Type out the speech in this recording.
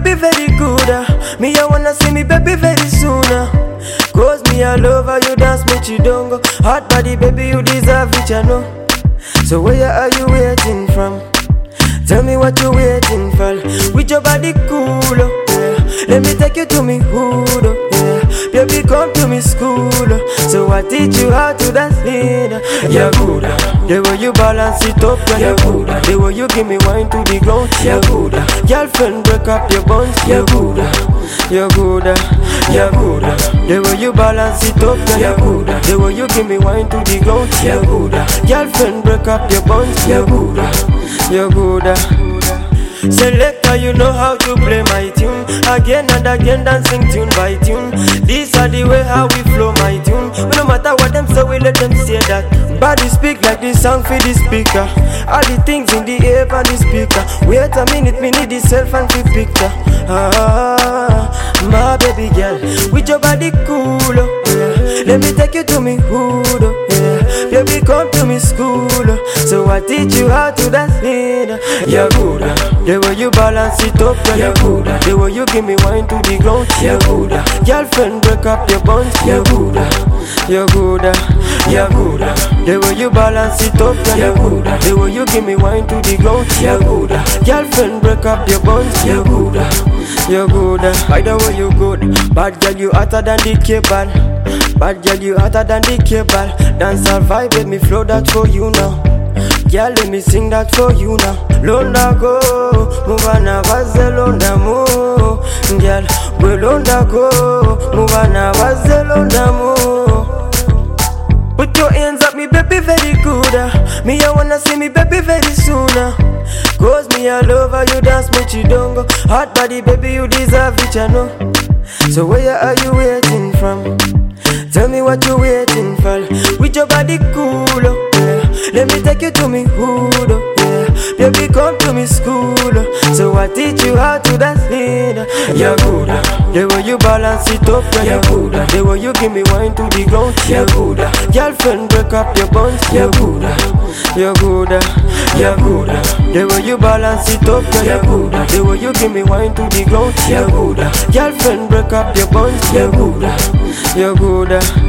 baby very good. Me I wanna see me baby very soon. Cause me I love how you dance me chidongo. Hot body baby you deserve it, you know. So where are you waiting from? Tell me what you waiting for. With your body cool, oh, yeah. Let me take you to me hood, oh, yeah. Baby come to me school, oh. So I teach you how to dance lean. You're good, the way you balance it up, you're good. The way you give me wine to the ground, you're good. Girlfriend break up your bones, you're good. You're good, you're good. The way you balance it up, you're good. The way you give me wine to the ground, you're good. Girlfriend break up your bones, you're good. You're good. Selector, you know how to play my tune. Again and again, dancing tune by tune. These are the way how we flow my tune. No matter what them say, we let them say that. Body speak like this song for the speaker. All the things in the air and the speaker. Wait a minute, me need the cell phone for picture. My baby girl, with your body cool, oh, yeah. Let me take you to me hood, oh, yeah. Baby come to me school, oh. So I teach you how to dance lean. You're good, the way you balance it up, you're good. The way you give me wine to the ground, you're good. Girlfriend break up your bones, you're good. You're good, you're good. The way you balance it up, you're good. The way you give me wine to the ground, you're good. Girlfriend break up your bones, you're good. You're good. By the way you good. Bad girl you hotter than the cable. Bad girl you hotter than the cable. Dance and vibe, let me flow that for you now. Girl, let me sing that for you now. Londa go, muvana vaze londa mo. Girl, we londa go, muvana vaze londa mo. Put your hands up, me baby very good. Me I wanna see me baby very soon. Cause me I love how you dance me chidongo. Hot body baby you deserve it, you know. So where are you waiting from? Tell me what you waiting for. With your body cool, oh, yeah. Let me take you to me hood, oh, yeah. Baby come to me school, oh. So I teach you how to dance lean. You're good, the way you balance it up, you're good. The way you give me wine to the ground, you're good. Girlfriend break up your bones, you're good. You're good, you're good. The way you balance it up, you're good. The way you give me wine to the ground, you're good. Girlfriend break up your bones, you're good. You're good.